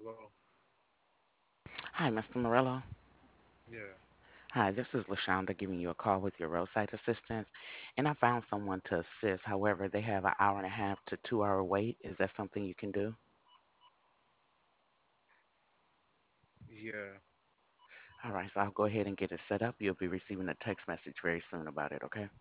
Hello. Hi, Mr. Morello. Yeah. Hi, this is LaShonda giving you a call with your roadside assistance. And I found someone to assist. However, they have an hour and a half to 2 hour wait. Is that something you can do? Yeah. All right, so I'll go ahead and get it set up. You'll be receiving a text message very soon about it, okay?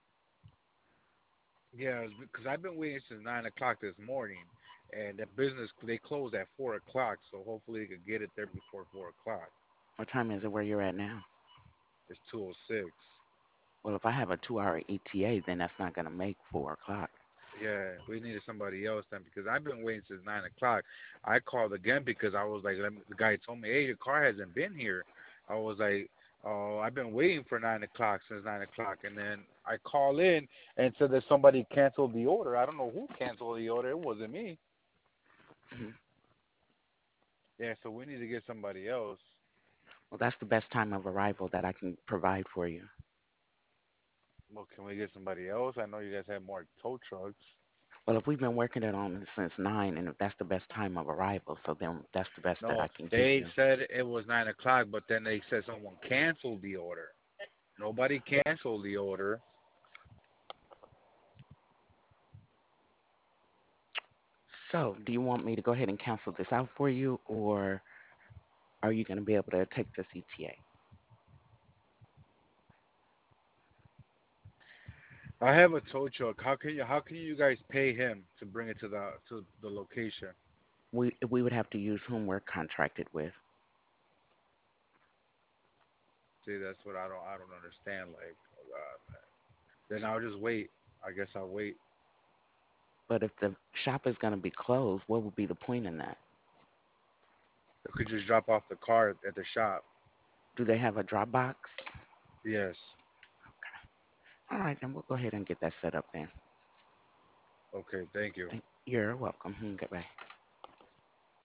Yeah. Because I've been waiting since 9 o'clock this morning, and the business they close at 4 o'clock. So hopefully they could get it there before 4 o'clock. What time is it where you're at now? It's 2:06. Well, if I have a 2 hour ETA, then that's not going to make 4 o'clock. Yeah, we needed somebody else then because I've been waiting since 9 o'clock. I called again because I was like, the guy told me, hey, your car hasn't been here. I was like, oh, I've been waiting for 9 o'clock since 9 o'clock, and then I call in and said that somebody canceled the order. I don't know who canceled the order. It wasn't me. Mhm. Yeah, so we need to get somebody else. Well, that's the best time of arrival that I can provide for you. Well, can we get somebody else? I know you guys have more tow trucks. Well, if we've been working it on since 9, and if that's the best time of arrival, so then that's the best that No, I can give they you. said it was 9 o'clock, but then they said someone canceled the order. Nobody canceled the order. So, do you want me to go ahead and cancel this out for you, or are you going to be able to take this ETA? I have a tow truck. How can you guys pay him to bring it to the location? We would have to use whom we're contracted with. See, that's what I don't understand. Like, oh God, man. Then I'll just wait. I guess I'll wait. But if the shop is going to be closed, what would be the point in that? I could just drop off the car at the shop. Do they have a drop box? Yes. All right, then we'll go ahead and get that set up then. Okay. Thank you. You're welcome. Goodbye.